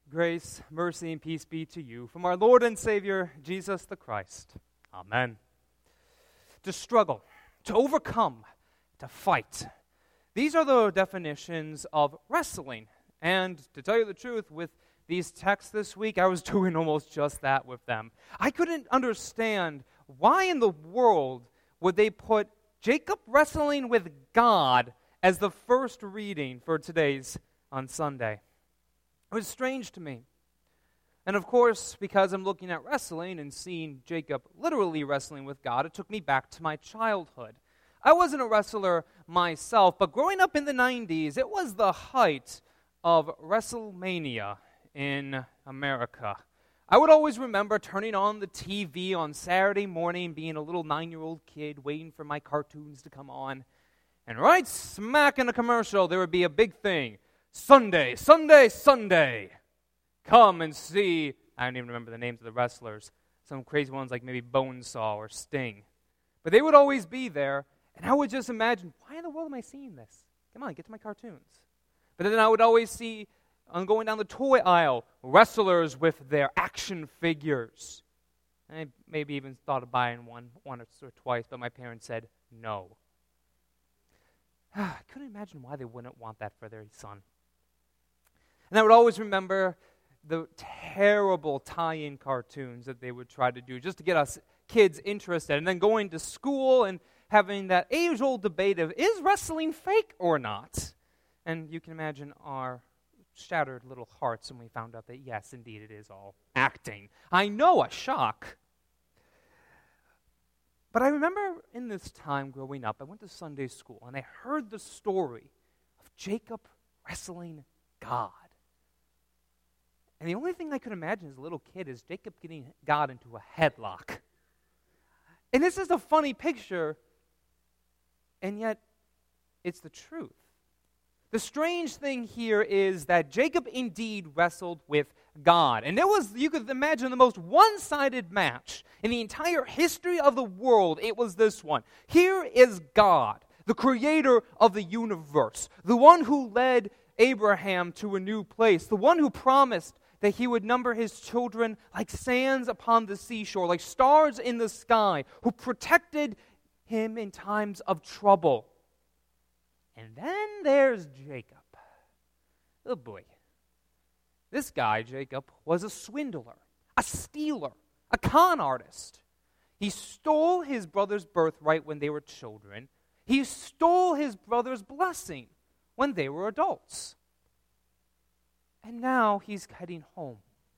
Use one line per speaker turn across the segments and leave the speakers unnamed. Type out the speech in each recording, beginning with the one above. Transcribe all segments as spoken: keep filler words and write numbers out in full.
Grace, mercy, and peace be to you from our Lord and Savior, Jesus the Christ. Amen. To struggle, to overcome, to fight. These are the definitions of wrestling. And to tell you the truth, with these texts this week, I was doing almost just that with them. I couldn't understand why in the world would they put Jacob wrestling with God as the first reading for today's on Sunday. It was strange to me. And of course, because I'm looking at wrestling and seeing Jacob literally wrestling with God, it took me back to my childhood. I wasn't a wrestler myself, but growing up in the nineties, it was the height of WrestleMania in America. I would always remember turning on the T V on Saturday morning, being a little nine-year-old kid, waiting for my cartoons to come on. And right smack in the commercial, there would be a big thing. Sunday, Sunday, Sunday. Come and see, I don't even remember the names of the wrestlers, some crazy ones like maybe Bonesaw or Sting. But they would always be there, and I would just imagine, why in the world am I seeing this? Come on, get to my cartoons. But then I would always see, on going down the toy aisle, wrestlers with their action figures. And I maybe even thought of buying one once or twice, but my parents said no. I couldn't imagine why they wouldn't want that for their son. And I would always remember the terrible tie-in cartoons that they would try to do just to get us kids interested. And then going to school and having that age-old debate of, is wrestling fake or not? And you can imagine our shattered little hearts when we found out that, yes, indeed, it is all acting. I know, a shock. But I remember in this time growing up, I went to Sunday school, and I heard the story of Jacob wrestling God. And the only thing I could imagine as a little kid is Jacob getting God into a headlock. And this is a funny picture, and yet it's the truth. The strange thing here is that Jacob indeed wrestled with God. And it was, you could imagine, the most one-sided match in the entire history of the world. It was this one. Here is God, the creator of the universe, the one who led Abraham to a new place, the one who promised that he would number his children like sands upon the seashore, like stars in the sky, who protected him in times of trouble. And then there's Jacob. Oh boy. This guy, Jacob, was a swindler, a stealer, a con artist. He stole his brother's birthright when they were children. He stole his brother's blessing when they were adults. And now he's heading home.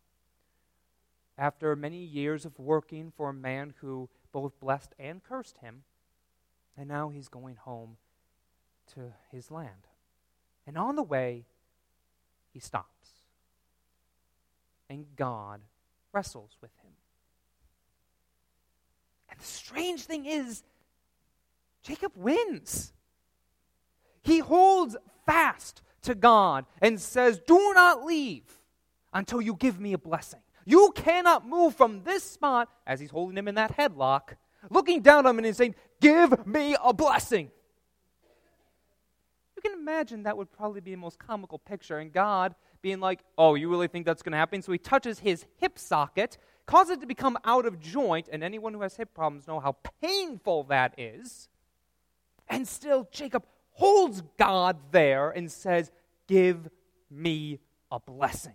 After many years of working for a man who both blessed and cursed him, and now he's going home to his land. And on the way, he stops. And God wrestles with him. And the strange thing is, Jacob wins. He holds fast to God and says, do not leave until you give me a blessing. You cannot move from this spot, as he's holding him in that headlock, looking down on him and he's saying, give me a blessing. You can imagine that would probably be the most comical picture, and God being like, oh, you really think that's going to happen? So he touches his hip socket, causes it to become out of joint, and anyone who has hip problems know how painful that is. And still, Jacob holds God there and says, give me a blessing.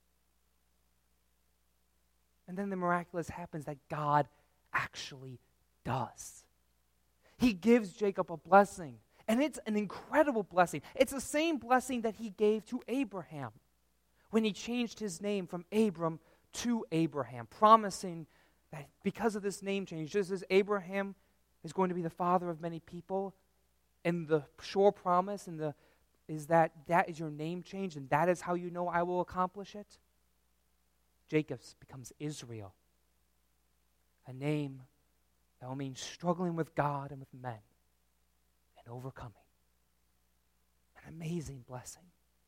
And then the miraculous happens that God actually does. He gives Jacob a blessing. And it's an incredible blessing. It's the same blessing that he gave to Abraham when he changed his name from Abram to Abraham, promising that because of this name change, just as Abraham is going to be the father of many people, and the sure promise and the is that that is your name change, and that is how you know I will accomplish it. Jacob becomes Israel, a name that will mean struggling with God and with men. And overcoming. An amazing blessing.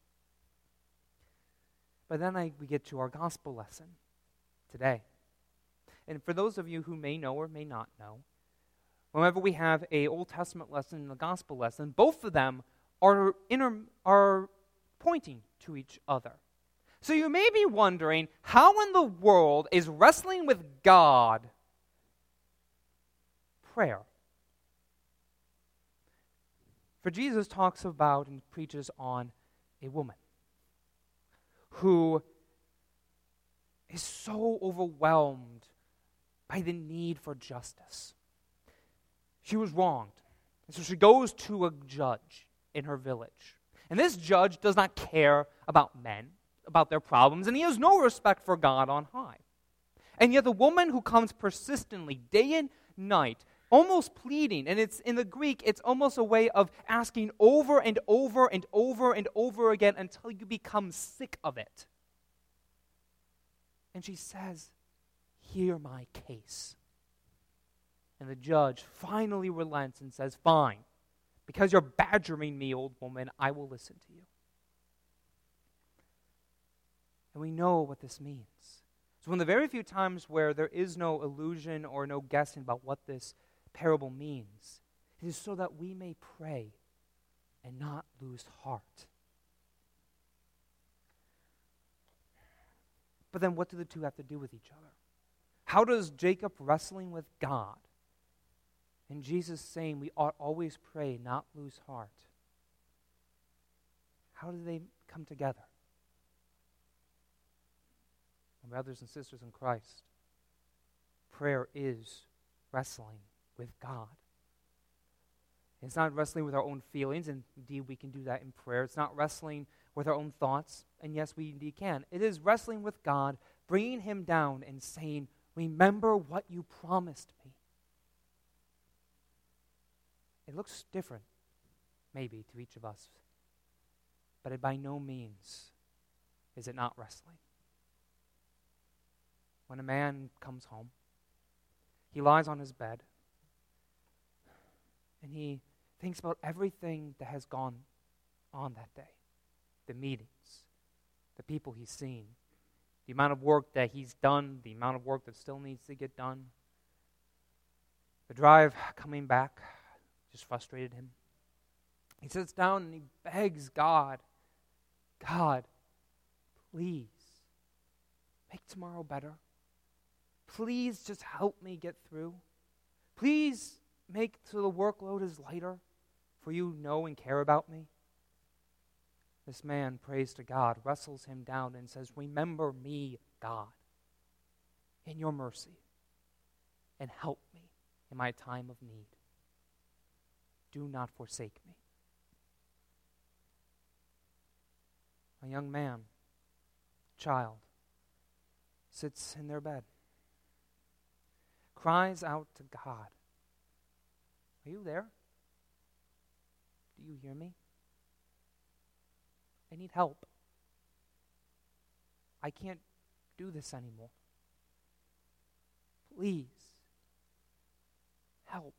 But then I, we get to our gospel lesson today. And for those of you who may know or may not know, whenever we have a Old Testament lesson and a gospel lesson, both of them are, inter, are pointing to each other. So you may be wondering, how in the world is wrestling with God prayer? For Jesus talks about and preaches on a woman who is so overwhelmed by the need for justice. She was wronged, and so she goes to a judge in her village. And this judge does not care about men, about their problems, and he has no respect for God on high. And yet the woman who comes persistently, day and night, almost pleading, and it's in the Greek, it's almost a way of asking over and over and over and over again until you become sick of it. And she says, "Hear my case." And the judge finally relents and says, "Fine, because you're badgering me, old woman, I will listen to you." And we know what this means. So in the very few times where there is no illusion or no guessing about what this parable means, it is so that we may pray and not lose heart. But then what do the two have to do with each other? How does Jacob wrestling with God and Jesus saying we ought always pray, not lose heart, how do they come together? My brothers and sisters in Christ, prayer is wrestling with God. It's not wrestling with our own feelings, and indeed we can do that in prayer. It's not wrestling with our own thoughts, and yes, we indeed can. It is wrestling with God, bringing him down and saying, "Remember what you promised me." It looks different, maybe, to each of us, but it by no means is it not wrestling. When a man comes home, he lies on his bed, and he thinks about everything that has gone on that day. The meetings, the people he's seen, the amount of work that he's done, the amount of work that still needs to get done. The drive coming back just frustrated him. He sits down and he begs God, "God, please make tomorrow better. Please just help me get through. Please make so the workload is lighter, for you know and care about me." This man prays to God, wrestles him down, and says, "Remember me, God, in your mercy, and help me in my time of need. Do not forsake me." A young man, child, sits in their bed, cries out to God, "Are you there? Do you hear me? I need help. I can't do this anymore. Please, help."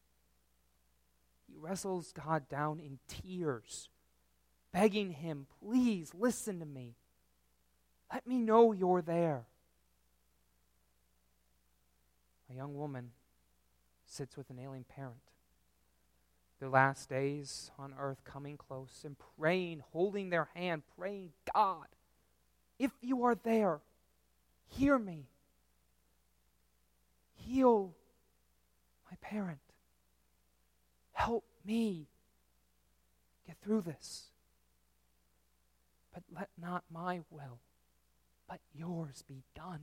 He wrestles God down in tears, begging him, "Please listen to me. Let me know you're there." A young woman sits with an ailing parent, their last days on earth coming close, and praying, holding their hand, praying, "God, if you are there, hear me. Heal my parent. Help me get through this. But let not my will, but yours be done."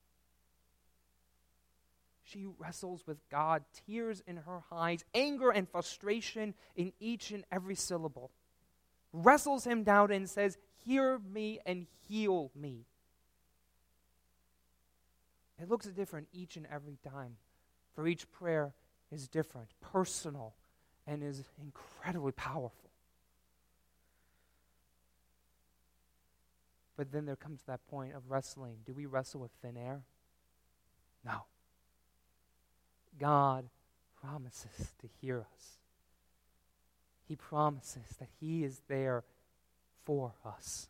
She wrestles with God, tears in her eyes, anger and frustration in each and every syllable. Wrestles him down and says, "Hear me and heal me." It looks different each and every time, for each prayer is different, personal, and is incredibly powerful. But then there comes that point of wrestling. Do we wrestle with thin air? No. God promises to hear us. He promises that he is there for us.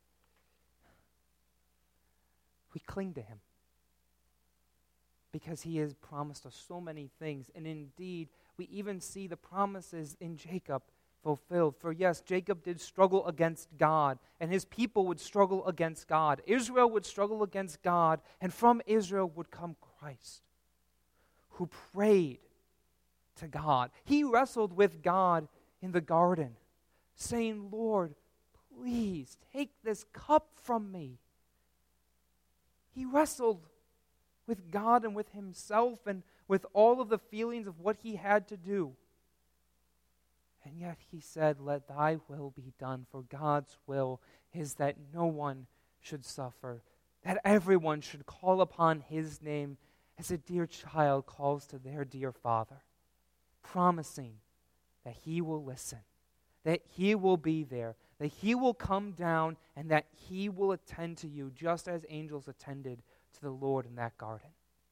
We cling to him because he has promised us so many things. And indeed, we even see the promises in Jacob fulfilled. For yes, Jacob did struggle against God, and his people would struggle against God. Israel would struggle against God, and from Israel would come Christ, who prayed to God. He wrestled with God in the garden, saying, Lord, please take this cup from me. He wrestled with God and with himself and with all of the feelings of what he had to do. And yet he said, let thy will be done, for God's will is that no one should suffer, that everyone should call upon his name as a dear child calls to their dear father, promising that he will listen, that he will be there, that he will come down, and that he will attend to you just as angels attended to the Lord in that garden.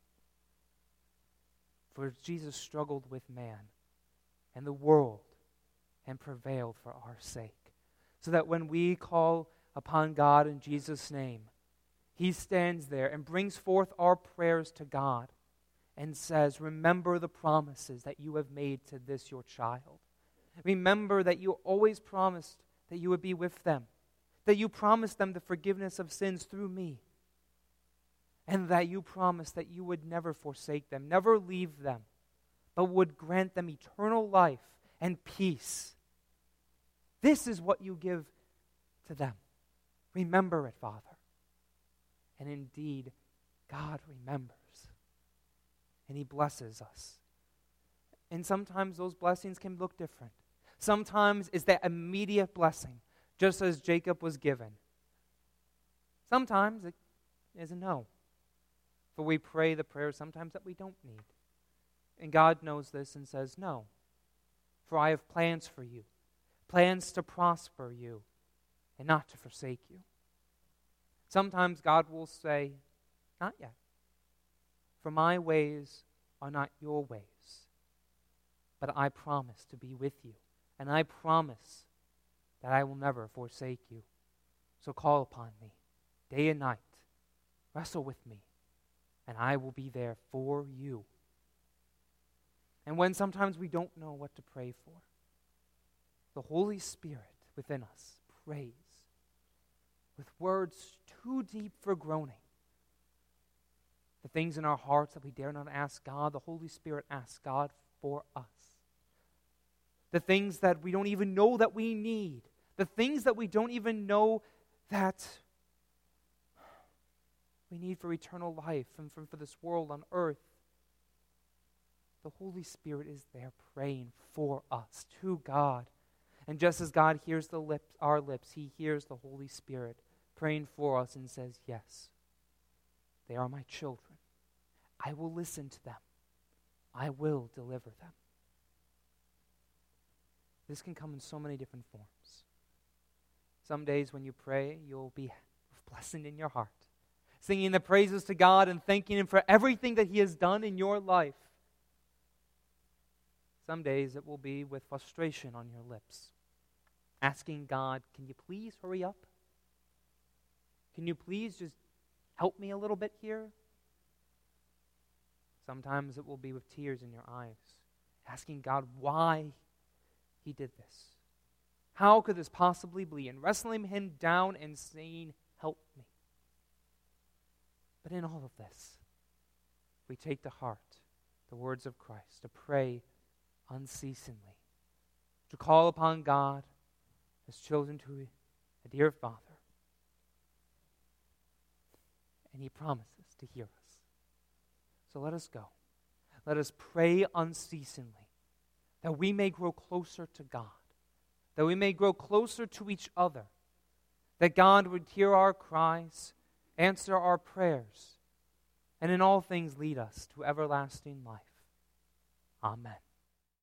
For Jesus struggled with man and the world and prevailed for our sake, so that when we call upon God in Jesus' name, he stands there and brings forth our prayers to God and says, remember the promises that you have made to this your child. Remember that you always promised that you would be with them, that you promised them the forgiveness of sins through me, and that you promised that you would never forsake them, never leave them, but would grant them eternal life and peace. This is what you give to them. Remember it, Father. And indeed, God remembers. And he blesses us. And sometimes those blessings can look different. Sometimes it's that immediate blessing, just as Jacob was given. Sometimes it is a no. For we pray the prayers sometimes that we don't need. And God knows this and says, no, for I have plans for you, plans to prosper you and not to forsake you. Sometimes God will say, not yet, for my ways are not your ways, but I promise to be with you, and I promise that I will never forsake you. So call upon me day and night, wrestle with me, and I will be there for you. And when sometimes we don't know what to pray for, the Holy Spirit within us prays with words too deep for groaning. The things in our hearts that we dare not ask God, the Holy Spirit asks God for us. The things that we don't even know that we need, the things that we don't even know that we need for eternal life and for, for this world on earth. The Holy Spirit is there praying for us to God. And just as God hears the lips, our lips, he hears the Holy Spirit praying for us and says, yes, they are my children. I will listen to them. I will deliver them. This can come in so many different forms. Some days when you pray, you'll be with blessing in your heart, singing the praises to God and thanking him for everything that he has done in your life. Some days it will be with frustration on your lips, asking God, can you please hurry up? Can you please just help me a little bit here? Sometimes it will be with tears in your eyes, asking God why he did this. How could this possibly be? And wrestling him down and saying, help me. But in all of this, we take to heart the words of Christ, to pray unceasingly, to call upon God as children to a dear Father. And he promises to hear us. So let us go. Let us pray unceasingly, that we may grow closer to God, that we may grow closer to each other, that God would hear our cries, answer our prayers, and in all things lead us to everlasting life. Amen.